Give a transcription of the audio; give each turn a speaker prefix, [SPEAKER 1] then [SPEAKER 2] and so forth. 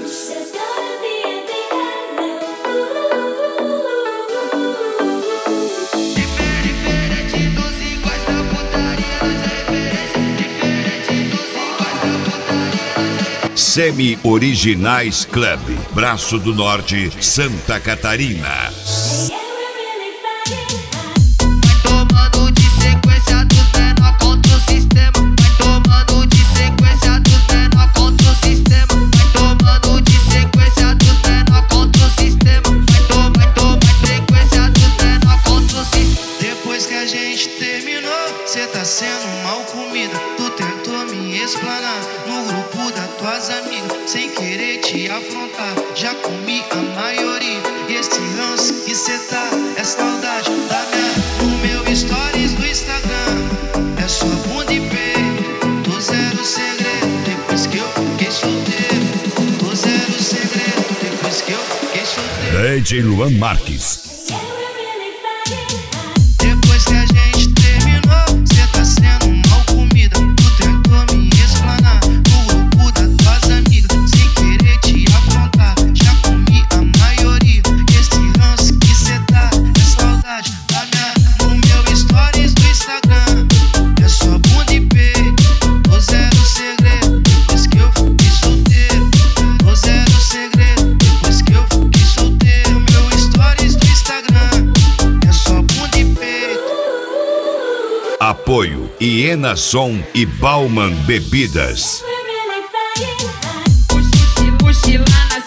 [SPEAKER 1] Semi-Originais Club, Braço do Norte, Santa Catarina.
[SPEAKER 2] Tomando de sequência dos menor contra o sistema. Vai tomando de sequência dos menor contra o sistema. Vai tomando de sequência dos menor contra o sistema. Vai tomar sequência dos menor contra o sistema. Depois que a gente terminou, cê tá sendo mal comida. Tu tentou me explanar no grupo das tuas amigas, sem querer te afrontar. Já comi a maioria. E esse ranço que cê tá é saudade da minha. No meu stories do Instagram é só bunda e peito. Tô zero segredo depois que eu fiquei solteiro. Tô zero segredo depois que eu fiquei solteiro.
[SPEAKER 1] DJ Luan Marques.
[SPEAKER 2] Depois que a gente terminou, cê tá sendo mal comida. Tu tentou me explanar no grupo das tuas amigas, sem querer te afrontar. Já comi a maioria. Esse ranço que cê tá é saudade da minha. No meu stories do Instagram é só bunda e peito. Tô zero segredo depois que eu fiquei solteiro. Tô zero segredo depois que eu fiquei solteiro. Meu stories do Instagram é só bunda e peito.
[SPEAKER 1] Apoio Iena Som e Bauman Bebidas.
[SPEAKER 3] Mochila nas